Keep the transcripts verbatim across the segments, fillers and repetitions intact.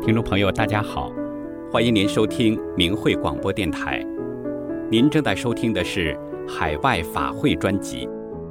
听众朋友大家好，欢迎您收听明慧广播电台。您正在收听的是海外法会专辑。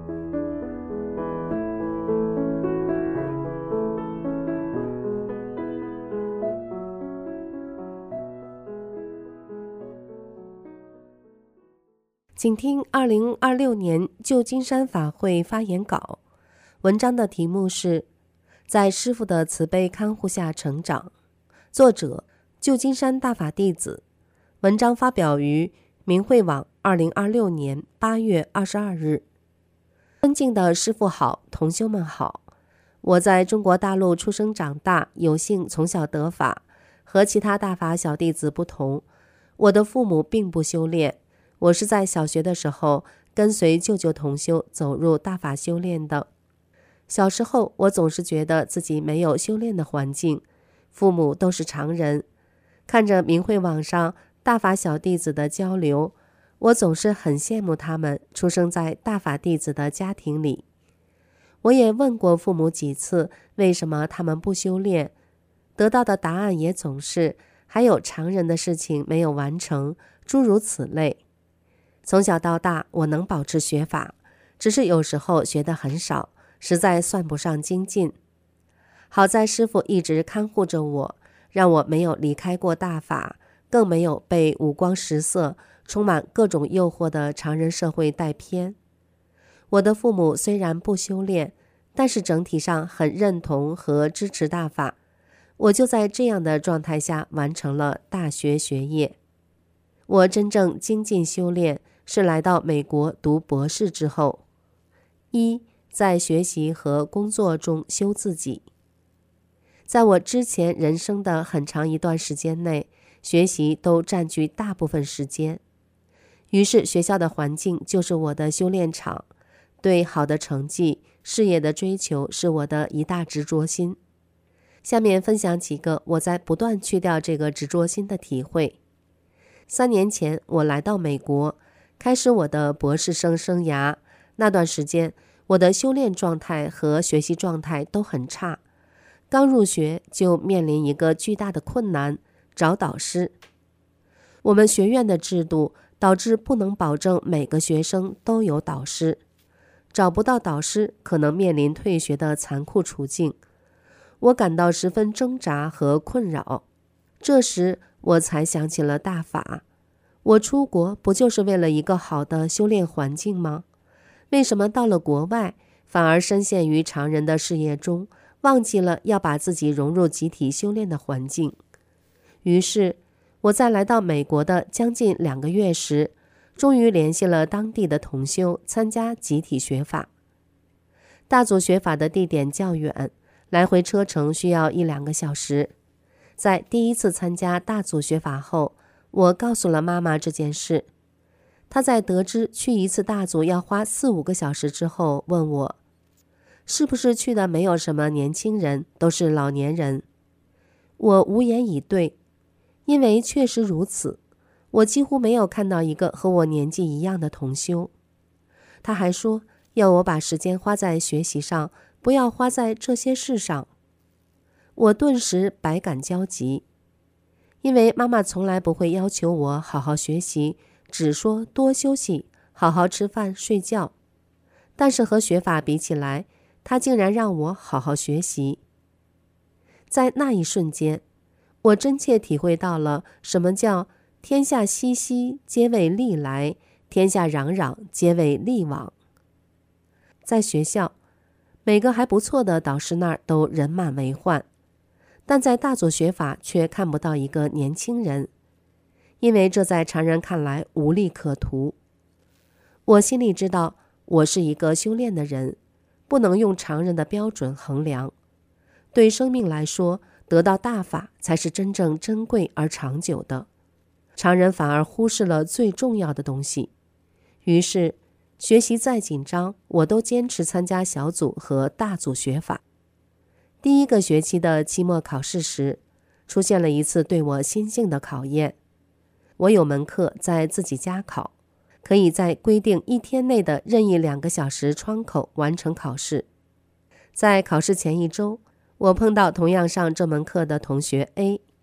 请听二零二六年旧金山法会发言稿，文章的题目是在师父的慈悲看护下成长，作者旧金山大法弟子，文章发表于明慧网二零二六年八月二十二日。尊敬的师父好，同修们好，我在中国大陆出生长大，有幸从小得法，和其他大法小弟子不同，我的父母并不修炼，我是在小学的时候跟随舅舅同修走入大法修炼的。小时候我总是觉得自己没有修炼的环境，父母都是常人，看着明慧网上大法小弟子的交流，我总是很羡慕他们出生在大法弟子的家庭里。我也问过父母几次为什么他们不修炼，得到的答案也总是还有常人的事情没有完成，诸如此类。从小到大我能保持学法，只是有时候学得很少，实在算不上精进。好在师父一直看护着我，让我没有离开过大法，更没有被五光十色、充满各种诱惑的常人社会带偏。我的父母虽然不修炼，但是整体上很认同和支持大法，我就在这样的状态下完成了大学学业。我真正精进修炼是来到美国读博士之后，一在学习和工作中修自己。在我之前人生的很长一段时间内，学习都占据大部分时间，于是学校的环境就是我的修炼场，对好的成绩、事业的追求是我的一大执着心。下面分享几个我在不断去掉这个执着心的体会。三年前我来到美国，开始我的博士生生涯，那段时间我的修炼状态和学习状态都很差，刚入学就面临一个巨大的困难，找导师。我们学院的制度导致不能保证每个学生都有导师，找不到导师可能面临退学的残酷处境，我感到十分挣扎和困扰。这时我才想起了大法，我出国不就是为了一个好的修炼环境吗？为什么到了国外反而深陷于常人的事业中，忘记了要把自己融入集体修炼的环境？于是我在来到美国的将近两个月时，终于联系了当地的同修参加集体学法。大组学法的地点较远，来回车程需要一两个小时。在第一次参加大组学法后，我告诉了妈妈这件事。她在得知去一次大组要花四五个小时之后，问我是不是去的没有什么年轻人，都是老年人。我无言以对，因为确实如此，我几乎没有看到一个和我年纪一样的同修。他还说要我把时间花在学习上，不要花在这些事上。我顿时百感交集，因为妈妈从来不会要求我好好学习，只说多休息，好好吃饭睡觉。但是和学法比起来，她竟然让我好好学习。在那一瞬间，我真切体会到了什么叫天下熙熙，皆为利来，天下攘攘，皆为利往。在学校，每个还不错的导师那儿都人满为患，但在大组学法却看不到一个年轻人，因为这在常人看来无利可图。我心里知道我是一个修炼的人，不能用常人的标准衡量。对生命来说，得到大法才是真正珍贵而长久的，常人反而忽视了最重要的东西。于是学习再紧张，我都坚持参加小组和大组学法。第一个学期的期末考试时，出现了一次对我心性的考验。我有门课在自己家考，可以在规定一天内的任意两个小时窗口完成考试。在考试前一周，我碰到同样上这门课的同学 A，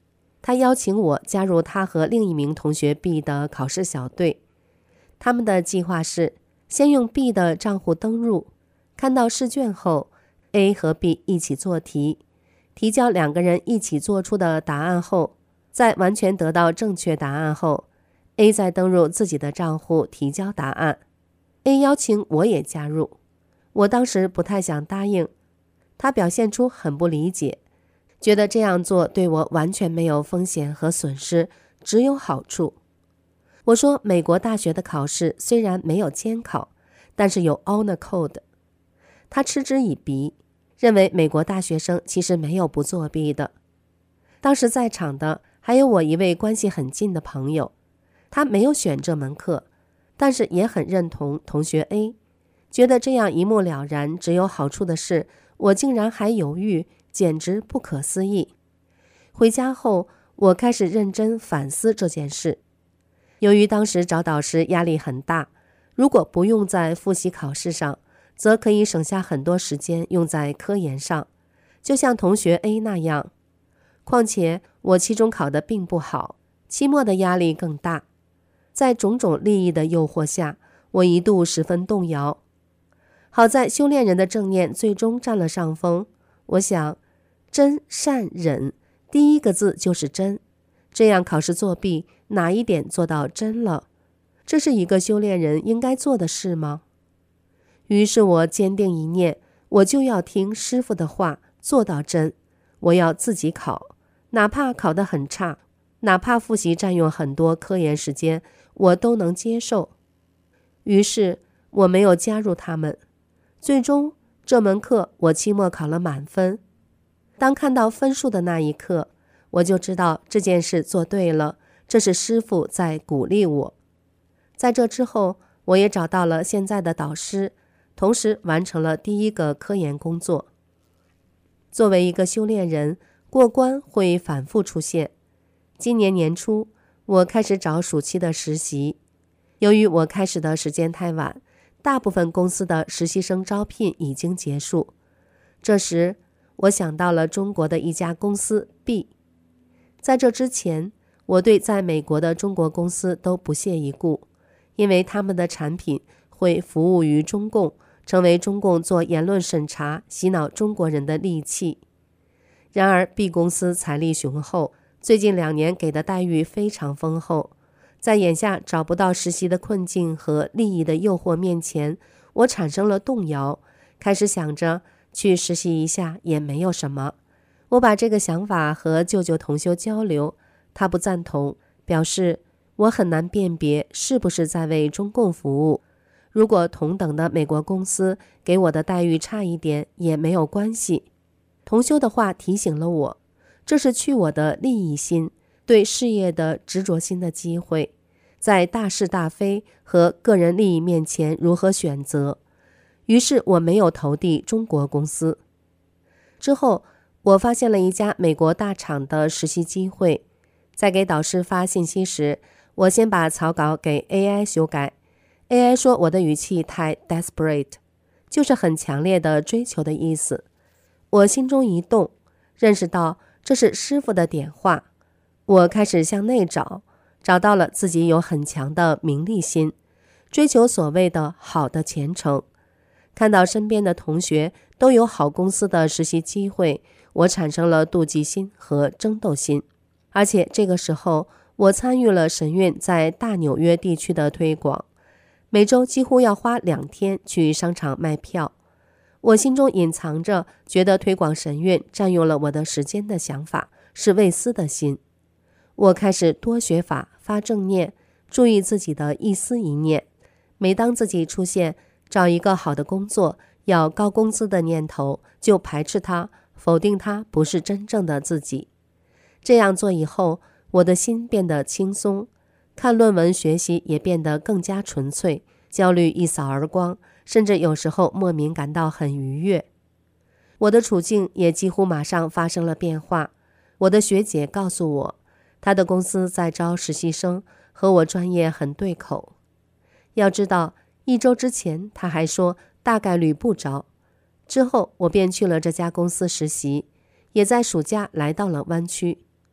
他邀请我加入他和另一名同学 B 的考试小队。他们的计划是先用 B 的账户登入，看到试卷后 A 和 B 一起做题，提交两个人一起做出的答案后，在完全得到正确答案后， A 再登入自己的账户提交答案。 A 邀请我也加入，我当时不太想答应，他表现出很不理解，觉得这样做对我完全没有风险和损失，只有好处。我说美国大学的考试虽然没有监考，但是有 honor code。 他嗤之以鼻，认为美国大学生其实没有不作弊的。当时在场的还有我一位关系很近的朋友，他没有选这门课，但是也很认同同学 A， 觉得这样一目了然只有好处的事，我竟然还犹豫，简直不可思议。回家后，我开始认真反思这件事。由于当时找导师压力很大，如果不用在复习考试上，则可以省下很多时间用在科研上，就像同学 A 那样。况且我期中考得并不好，期末的压力更大。在种种利益的诱惑下，我一度十分动摇。好在修炼人的正念最终占了上风。我想，真善忍，第一个字就是真，这样考试作弊哪一点做到真了？这是一个修炼人应该做的事吗？于是我坚定一念，我就要听师父的话，做到真。我要自己考，哪怕考得很差，哪怕复习占用很多科研时间，我都能接受。于是我没有加入他们。最终这门课我期末考了满分。当看到分数的那一刻，我就知道这件事做对了，这是师父在鼓励我。在这之后，我也找到了现在的导师，同时完成了第一个科研工作。作为一个修炼人，过关会反复出现。今年年初，我开始找暑期的实习。由于我开始的时间太晚，大部分公司的实习生招聘已经结束。这时，我想到了中国的一家公司 B。在这之前，我对在美国的中国公司都不屑一顾，因为他们的产品会服务于中共，成为中共做言论审查、洗脑中国人的利器。然而 B 公司财力雄厚，最近两年给的待遇非常丰厚。在眼下找不到实习的困境和利益的诱惑面前，我产生了动摇，开始想着去实习一下也没有什么。我把这个想法和舅舅同修交流，他不赞同，表示我很难辨别是不是在为中共服务。如果同等的美国公司给我的待遇差一点也没有关系。同修的话提醒了我，这是去我的利益心、对事业的执着心的机会，在大是大非和个人利益面前如何选择。于是我没有投递中国公司。之后我发现了一家美国大厂的实习机会，在给导师发信息时，我先把草稿给 A I 修改。 A I 说我的语气太 desperate， 就是很强烈的追求的意思。我心中一动，认识到这是师父的点化。我开始向内找，找到了自己有很强的名利心，追求所谓的好的前程。看到身边的同学都有好公司的实习机会，我产生了妒忌心和争斗心。而且这个时候，我参与了神韵在大纽约地区的推广，每周几乎要花两天去商场卖票。我心中隐藏着觉得推广神韵占用了我的时间的想法，是未思的心。我开始多学法，发正念，注意自己的一思一念。每当自己出现找一个好的工作、要高工资的念头，就排斥它，否定它不是真正的自己。这样做以后，我的心变得轻松，看论文学习也变得更加纯粹，焦虑一扫而光，甚至有时候莫名感到很愉悦。我的处境也几乎马上发生了变化。我的学姐告诉我，她的公司在招实习生，和我专业很对口。要知道，一周之前她还说大概率不招。之后我便去了这家公司实习，也在暑假来到了湾区。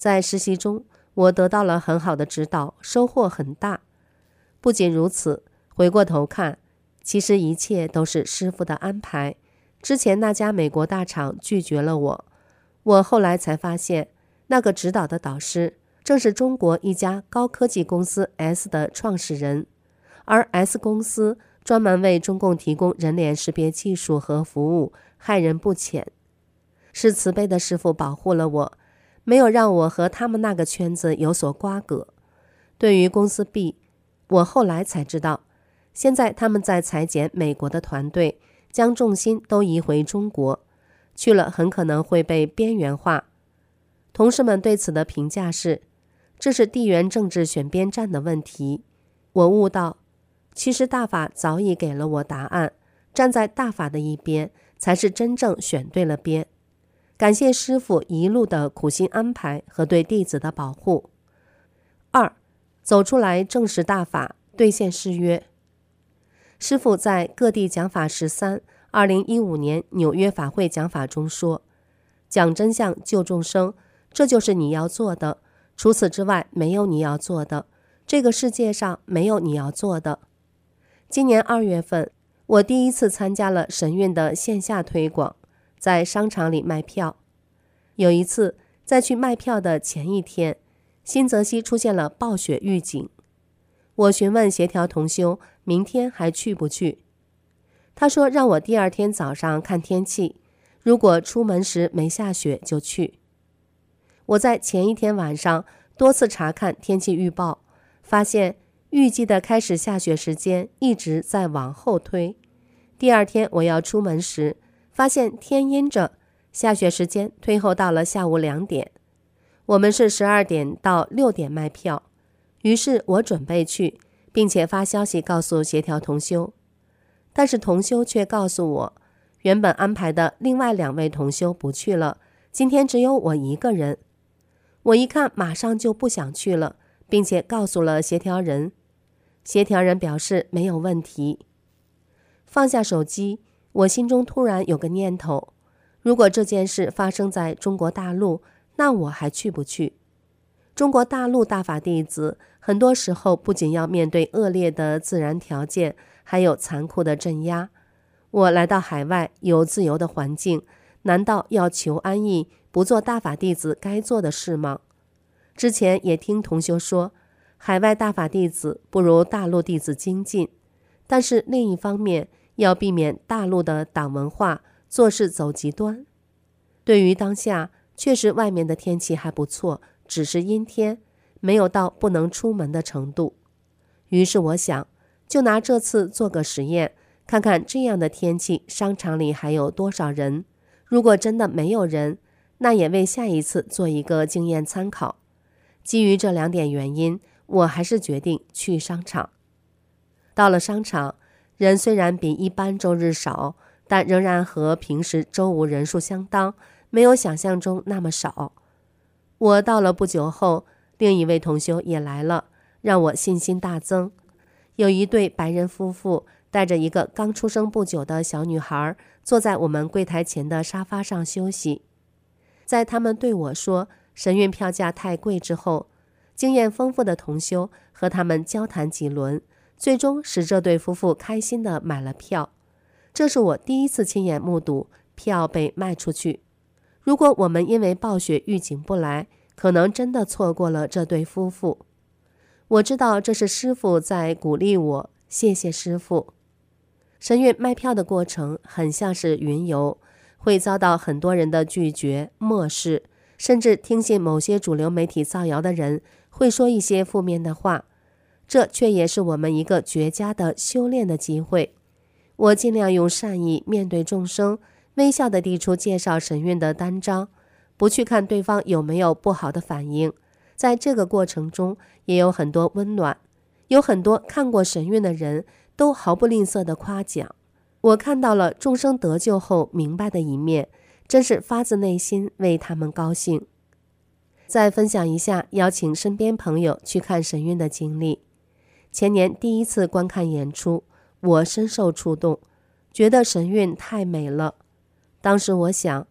在实习中，我得到了很好的指导，收获很大。不仅如此，回过头看，其实一切都是师父的安排。之前那家美国大厂拒绝了我，我后来才发现，那个指导的导师正是中国一家高科技公司 S 的创始人，而 S 公司专门为中共提供人脸识别技术和服务，害人不浅。是慈悲的师父保护了我，没有让我和他们那个圈子有所瓜葛。对于公司 B， 我后来才知道，现在他们在裁减美国的团队，将重心都移回中国，去了很可能会被边缘化。同事们对此的评价是，这是地缘政治选边站的问题。我悟到，其实大法早已给了我答案，站在大法的一边，才是真正选对了边。感谢师父一路的苦心安排和对弟子的保护。二，走出来证实大法，兑现誓约。师父在各地讲法十三二零一五年纽约法会讲法中说，讲真相救众生，这就是你要做的，除此之外没有你要做的，这个世界上没有你要做的。今年二月份，我第一次参加了神韵的线下推广，在商场里卖票。有一次，在去卖票的前一天，新泽西出现了暴雪预警。我询问协调同修明天还去不去，他说让我第二天早上看天气，如果出门时没下雪就去。我在前一天晚上多次查看天气预报，发现预计的开始下雪时间一直在往后推。第二天我要出门时，发现天阴着，下雪时间推后到了下午两点。我们是十二点到六点卖票，于是我准备去，并且发消息告诉协调同修。但是同修却告诉我，原本安排的另外两位同修不去了，今天只有我一个人。我一看马上就不想去了，并且告诉了协调人。协调人表示没有问题。放下手机，我心中突然有个念头，如果这件事发生在中国大陆，那我还去不去？中国大陆大法弟子很多时候不仅要面对恶劣的自然条件，还有残酷的镇压。我来到海外，有自由的环境，难道要求安逸，不做大法弟子该做的事吗？之前也听同修说，海外大法弟子不如大陆弟子精进，但是另一方面要避免大陆的党文化，做事走极端。对于当下，确实外面的天气还不错，只是阴天，没有到不能出门的程度。于是我想，就拿这次做个实验，看看这样的天气商场里还有多少人。如果真的没有人，那也为下一次做一个经验参考。基于这两点原因，我还是决定去商场。到了商场，人虽然比一般周日少，但仍然和平时周五人数相当，没有想象中那么少。我到了不久后，另一位同修也来了，让我信心大增。有一对白人夫妇带着一个刚出生不久的小女孩，坐在我们柜台前的沙发上休息。在他们对我说神韵票价太贵之后，经验丰富的同修和他们交谈几轮，最终使这对夫妇开心地买了票。这是我第一次亲眼目睹票被卖出去。如果我们因为暴雪预警不来，可能真的错过了这对夫妇。我知道这是师父在鼓励我，谢谢师父。神韵卖票的过程很像是云游，会遭到很多人的拒绝、漠视，甚至听信某些主流媒体造谣的人会说一些负面的话。这却也是我们一个绝佳的修炼的机会。我尽量用善意面对众生，微笑地递出介绍神韵的单张，不去看对方有没有不好的反应。在这个过程中，也有很多温暖，有很多看过神韵的人都毫不吝啬地夸奖。我看到了众生得救后明白的一面，真是发自内心为他们高兴。再分享一下邀请身边朋友去看神韵的经历。前年第一次观看演出，我深受触动，觉得神韵太美了。当时我想，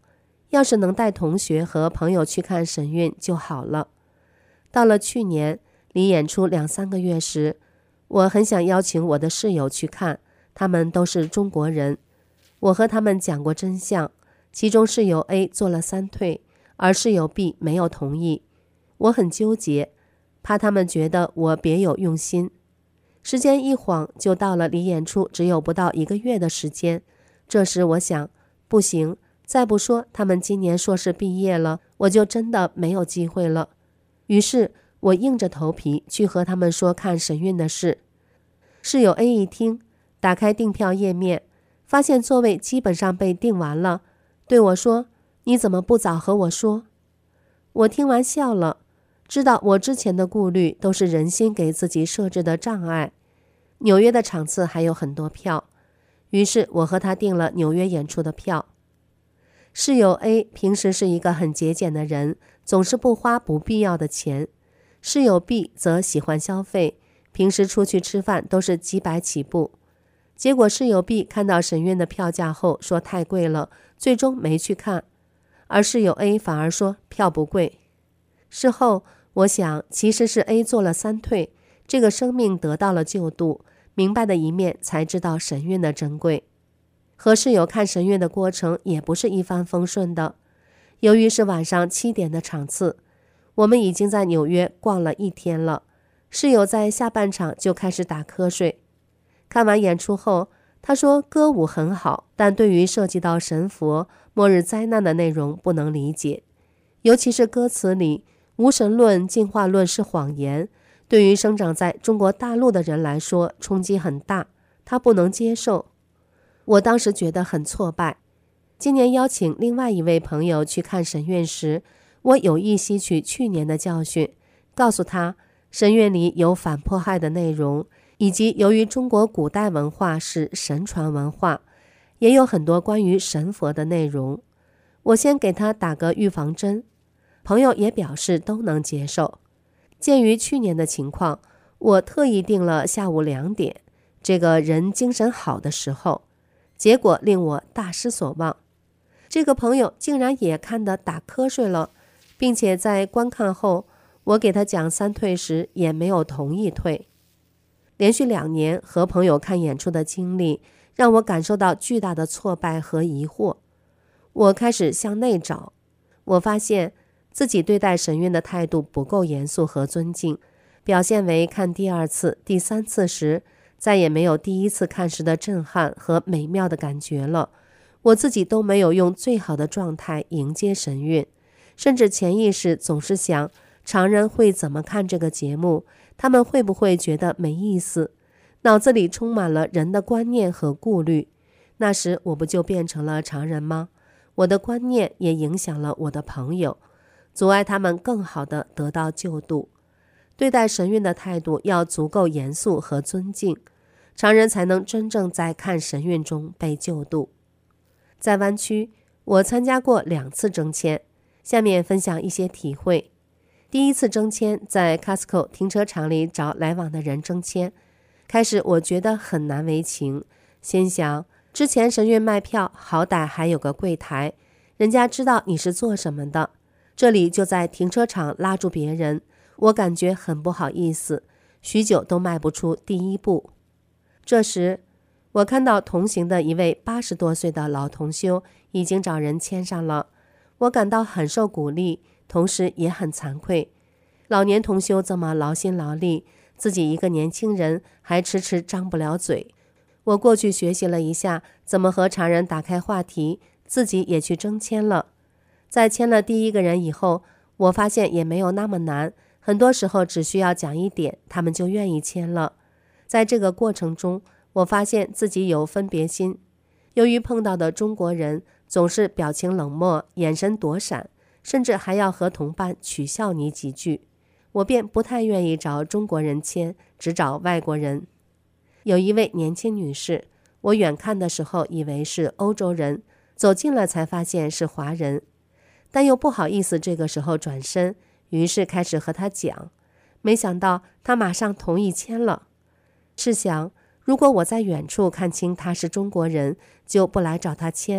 要是能带同学和朋友去看神韵就好了。到了去年离演出两三个月时，我很想邀请我的室友去看，他们都是中国人。我和他们讲过真相，其中室友 A 做了三退，而室友 B 没有同意。我很纠结，怕他们觉得我别有用心。时间一晃就到了离演出只有不到一个月的时间，这时我想，不行，再不说他们今年硕士毕业了，我就真的没有机会了。于是我硬着头皮去和他们说看神韵的事。室友 A 一听，打开订票页面，发现座位基本上被订完了，对我说，你怎么不早和我说？我听完笑了，知道我之前的顾虑都是人心给自己设置的障碍。纽约的场次还有很多票，于是我和他订了纽约演出的票。室友 A 平时是一个很节俭的人，总是不花不必要的钱。室友 B 则喜欢消费，平时出去吃饭都是几百起步。结果室友 B 看到神韵的票价后说太贵了，最终没去看，而室友 A 反而说票不贵。事后我想，其实是 A 做了三退，这个生命得到了救度，明白的一面才知道神韵的珍贵。和室友看神韵的过程也不是一帆风顺的，由于是晚上七点的场次，我们已经在纽约逛了一天了，室友在下半场就开始打瞌睡。看完演出后，他说歌舞很好，但对于涉及到神佛、末日灾难的内容不能理解，尤其是歌词里无神论、进化论是谎言，对于生长在中国大陆的人来说冲击很大，他不能接受。我当时觉得很挫败。今年邀请另外一位朋友去看神韵时，我有意吸取去年的教训，告诉他神韵里有反迫害的内容，以及由于中国古代文化是神传文化，也有很多关于神佛的内容。我先给他打个预防针，朋友也表示都能接受。鉴于去年的情况，我特意定了下午两点，这个人精神好的时候，结果令我大失所望。这个朋友竟然也看得打瞌睡了，并且在观看后，我给他讲三退时也没有同意退。连续两年和朋友看演出的经历，让我感受到巨大的挫败和疑惑。我开始向内找，我发现自己对待神韵的态度不够严肃和尊敬，表现为看第二次、第三次时，再也没有第一次看时的震撼和美妙的感觉了。我自己都没有用最好的状态迎接神韵，甚至潜意识总是想，常人会怎么看这个节目？他们会不会觉得没意思？脑子里充满了人的观念和顾虑。那时我不就变成了常人吗？我的观念也影响了我的朋友，阻碍他们更好地得到救度。对待神韵的态度要足够严肃和尊敬，常人才能真正在看神韵中被救度。在湾区，我参加过两次征签，下面分享一些体会。第一次征签在 Costco 停车场里找来往的人征签，开始我觉得很难为情，心想之前神韵卖票好歹还有个柜台，人家知道你是做什么的，这里就在停车场拉住别人，我感觉很不好意思，许久都迈不出第一步。这时我看到同行的一位八十多岁的老同修已经找人签上了，我感到很受鼓励，同时也很惭愧。老年同修这么劳心劳力，自己一个年轻人还迟迟张不了嘴。我过去学习了一下怎么和常人打开话题，自己也去征签了。在签了第一个人以后，我发现也没有那么难，很多时候只需要讲一点，他们就愿意签了。在这个过程中，我发现自己有分别心，由于碰到的中国人总是表情冷漠，眼神躲闪，甚至还要和同伴取笑你几句，我便不太愿意找中国人签，只找外国人。有一位年轻女士，我远看的时候以为是欧洲人，走近了才发现是华人，但又不好意思这个时候转身，于是开始和她讲，没想到她马上同意签了。试想，如果我在远处看清他是中国人，就不来找他签，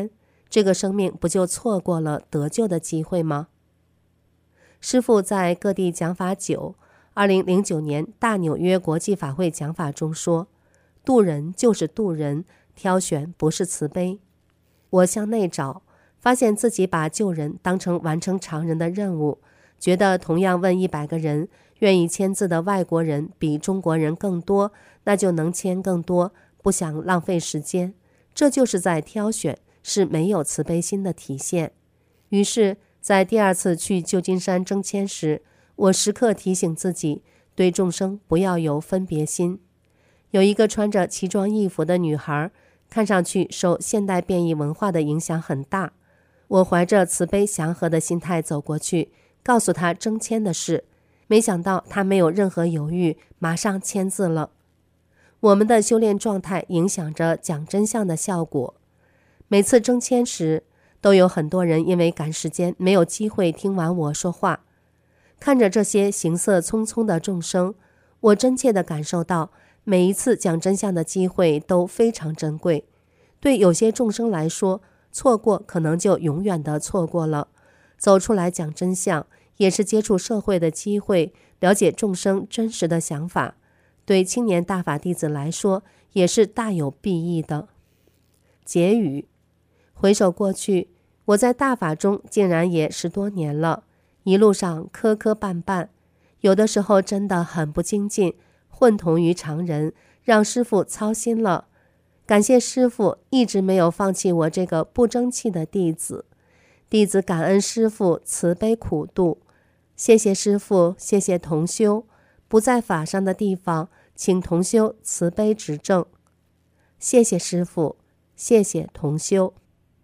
这个生命不就错过了得救的机会吗？师父在各地讲法久，二零零九年大纽约国际法会讲法中说，渡人就是渡人，挑选不是慈悲。我向内找，发现自己把救人当成完成常人的任务，觉得同样问一百个人，愿意签字的外国人比中国人更多，那就能签更多，不想浪费时间。这就是在挑选，是没有慈悲心的体现。于是在第二次去旧金山征签时，我时刻提醒自己，对众生不要有分别心。有一个穿着奇装异服的女孩，看上去受现代变异文化的影响很大。我怀着慈悲祥和的心态走过去，告诉她征签的事，没想到她没有任何犹豫，马上签字了。我们的修炼状态影响着讲真相的效果。每次征签时，都有很多人因为赶时间没有机会听完我说话。看着这些行色匆匆的众生，我真切地感受到每一次讲真相的机会都非常珍贵。对有些众生来说，错过可能就永远的错过了。走出来讲真相，也是接触社会的机会，了解众生真实的想法。对青年大法弟子来说，也是大有裨益的。结语：回首过去，我在大法中竟然也十多年了，一路上磕磕绊绊，有的时候真的很不精进，混同于常人，让师父操心了。感谢师父一直没有放弃我这个不争气的弟子，弟子感恩师父慈悲苦度。谢谢师父，谢谢同修，不在法上的地方，请同修慈悲指正。谢谢师父，谢谢同修。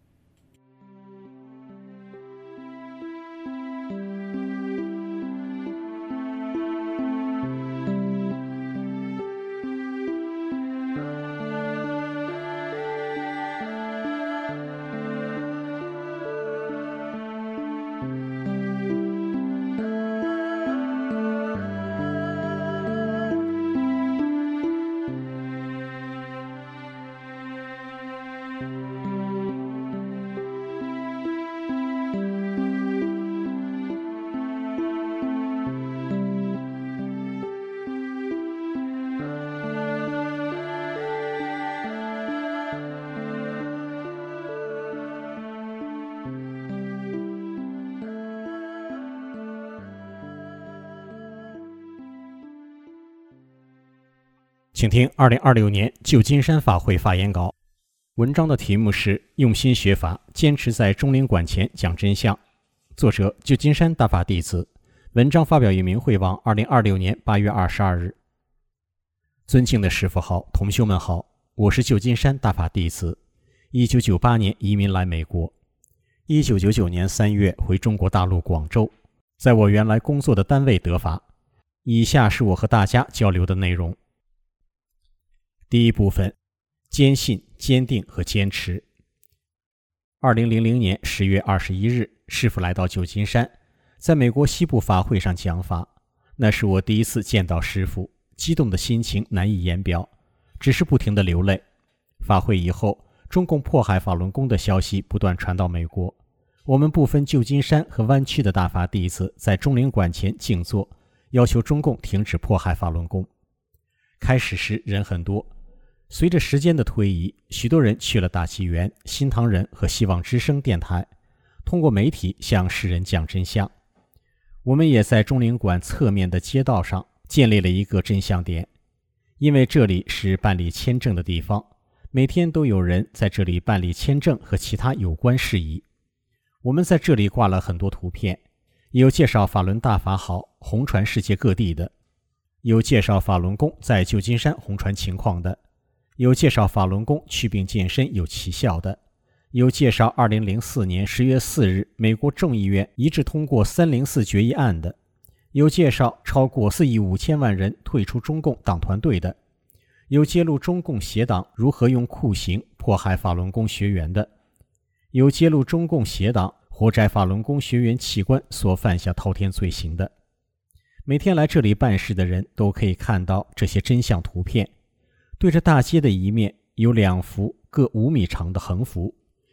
请听二零二六年旧金山法会发言稿。文章的题目是用心学法，坚持在中领馆前讲真相。作者旧金山大法弟子。文章发表于明慧网二零二六年八月二十二日。尊敬的师父好，同修们好，我是旧金山大法弟子。一九九八年移民来美国，一九九九年三月回中国大陆广州，在我原来工作的单位得法。以下是我和大家交流的内容。第一部分，坚信、坚定和坚持。二零零零年十月二十一日，师父来到旧金山，在美国西部法会上讲法。那是我第一次见到师父，激动的心情难以言表，只是不停地流泪。法会以后，中共迫害法轮功的消息不断传到美国，我们部分旧金山和湾区的大法弟子在中领馆前静坐，要求中共停止迫害法轮功。开始时人很多，随着时间的推移，许多人去了大纪元、新唐人和希望之声电台，通过媒体向世人讲真相。我们也在中领馆侧面的街道上建立了一个真相点，因为这里是办理签证的地方，每天都有人在这里办理签证和其他有关事宜。我们在这里挂了很多图片，有介绍法轮大法好，红传世界各地的，有介绍法轮功在旧金山红传情况的，有介绍法轮功祛病健身有奇效的，有介绍二零零四年十月四日美国众议院一致通过三零四决议案的，有介绍超过四亿五千万人退出中共党团队的，有揭露中共邪党如何用酷刑迫害法轮功学员的，有揭露中共邪党活摘法轮功学员器官所犯下滔天罪行的。每天来这里办事的人都可以看到这些真相图片。对着大街的一面有两幅各五米长的横幅，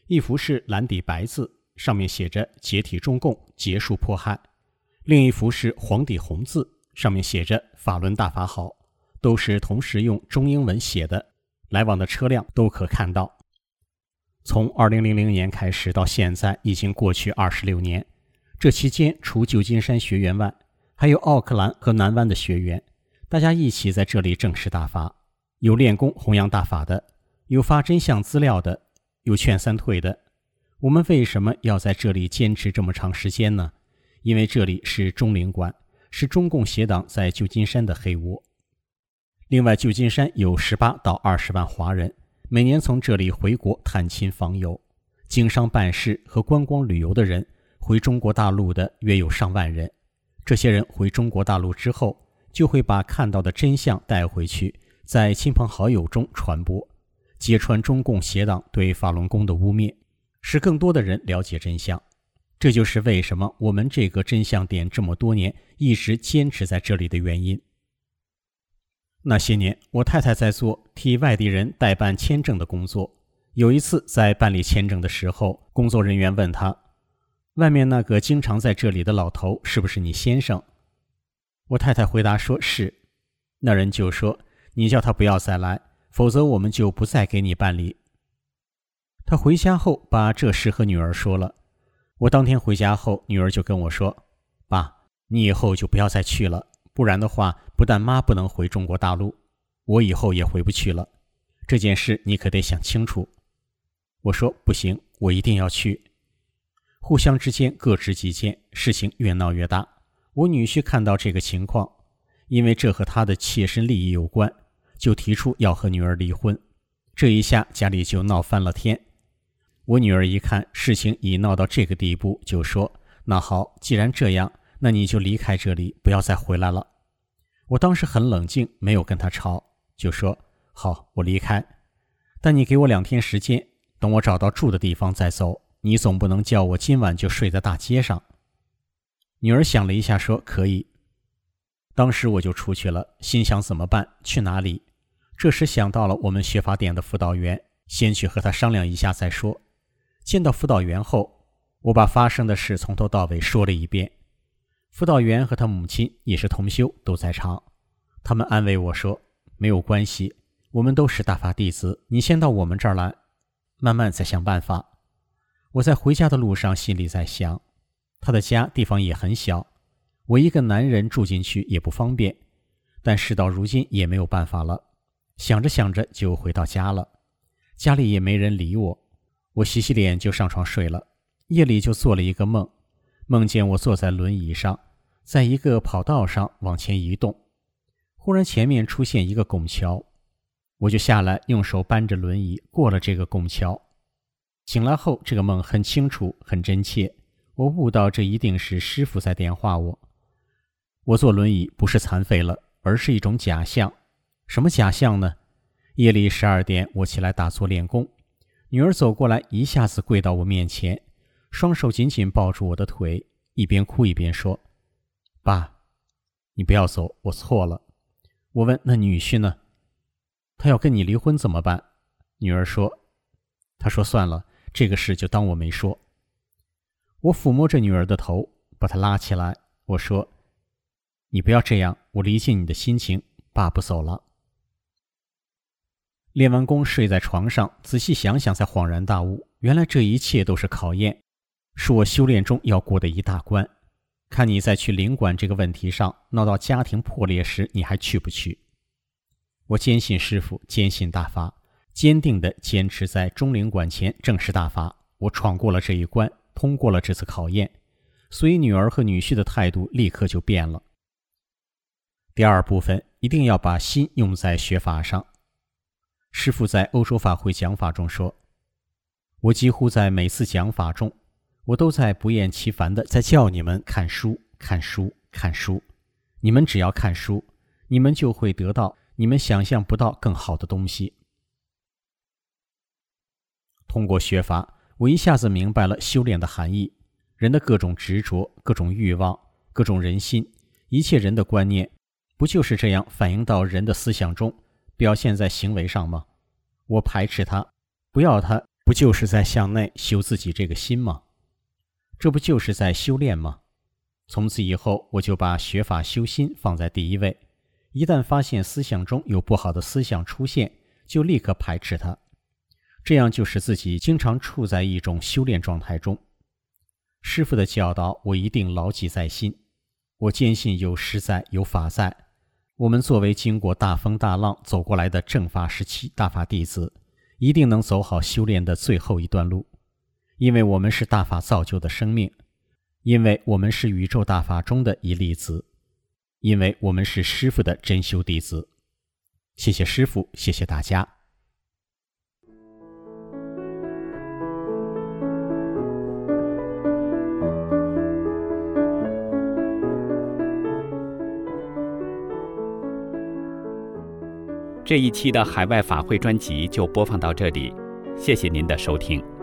一幅是蓝底白字，上面写着解体中共，结束迫害；另一幅是黄底红字，上面写着法轮大法好，都是同时用中英文写的，来往的车辆都可看到。从二零零零年开始到现在已经过去二十六年，这期间除旧金山学员外，还有奥克兰和南湾的学员，大家一起在这里正式大法，有练功弘扬大法的，有发真相资料的，有劝三退的。我们为什么要在这里坚持这么长时间呢？因为这里是中领馆，是中共邪党在旧金山的黑窝。另外，旧金山有十八到二十万华人，每年从这里回国探亲访友，经商办事和观光旅游的人，回中国大陆的约有上万人。这些人回中国大陆之后，就会把看到的真相带回去，在亲朋好友中传播，揭穿中共邪党对法轮功的污蔑，使更多的人了解真相。这就是为什么我们这个真相点这么多年一直坚持在这里的原因。那些年，我太太在做替外地人代办签证的工作。有一次在办理签证的时候，工作人员问她，外面那个经常在这里的老头是不是你先生？我太太回答说是。那人就说，你叫他不要再来，否则我们就不再给你办理。他回家后把这事和女儿说了。我当天回家后，女儿就跟我说，爸，你以后就不要再去了，不然的话，不但妈不能回中国大陆，我以后也回不去了。这件事你可得想清楚。我说不行，我一定要去。互相之间各执己见，事情越闹越大。我女婿看到这个情况，因为这和他的切身利益有关，就提出要和女儿离婚。这一下家里就闹翻了天。我女儿一看事情已闹到这个地步，就说，那好，既然这样，那你就离开这里，不要再回来了。我当时很冷静，没有跟他吵，就说，好，我离开，但你给我两天时间，等我找到住的地方再走，你总不能叫我今晚就睡在大街上。女儿想了一下说，可以。当时我就出去了，心想怎么办，去哪里？这时想到了我们学法点的辅导员，先去和他商量一下再说。见到辅导员后，我把发生的事从头到尾说了一遍。辅导员和他母亲也是同修，都在场。他们安慰我说，没有关系，我们都是大法弟子，你先到我们这儿来，慢慢再想办法。我在回家的路上心里在想，他的家地方也很小，我一个男人住进去也不方便，但事到如今也没有办法了。想着想着就回到家了，家里也没人理我，我洗洗脸就上床睡了。夜里就做了一个梦，梦见我坐在轮椅上，在一个跑道上往前移动，忽然前面出现一个拱桥，我就下来用手搬着轮椅过了这个拱桥。醒来后，这个梦很清楚很真切，我悟到这一定是师父在点化我。我坐轮椅不是残废了，而是一种假象。什么假象呢？夜里十二点，我起来打坐练功，女儿走过来，一下子跪到我面前，双手紧紧抱住我的腿，一边哭一边说，爸，你不要走，我错了。我问，那女婿呢？他要跟你离婚怎么办？女儿说，他说算了，这个事就当我没说。我抚摸着女儿的头，把她拉起来，我说，你不要这样，我理解你的心情，爸不走了。练完功睡在床上，仔细想想才恍然大悟，原来这一切都是考验，是我修炼中要过的一大关。看你在去领馆这个问题上闹到家庭破裂时，你还去不去？我坚信师父，坚信大法，坚定地坚持在中领馆前正式大法。我闯过了这一关，通过了这次考验，所以女儿和女婿的态度立刻就变了。第二部分，一定要把心用在学法上。师父在欧洲法会讲法中说，我几乎在每次讲法中，我都在不厌其烦地在叫你们看书看书看书，你们只要看书，你们就会得到你们想象不到更好的东西。通过学法，我一下子明白了修炼的含义，人的各种执着，各种欲望，各种人心，一切人的观念，不就是这样反映到人的思想中，表现在行为上吗？我排斥它，不要它， 不就是在向内修自己这个心吗？这不就是在修炼吗？从此以后，我就把学法修心放在第一位，一旦发现思想中有不好的思想出现，就立刻排斥它，这样就使自己经常处在一种修炼状态中。师父的教导我一定牢记在心，我坚信有师在，有法在。我们作为经过大风大浪走过来的正法时期大法弟子，一定能走好修炼的最后一段路，因为我们是大法造就的生命，因为我们是宇宙大法中的一粒子，因为我们是师父的真修弟子。谢谢师父，谢谢大家。 这一期的海外法会专辑就播放到这里，谢谢您的收听。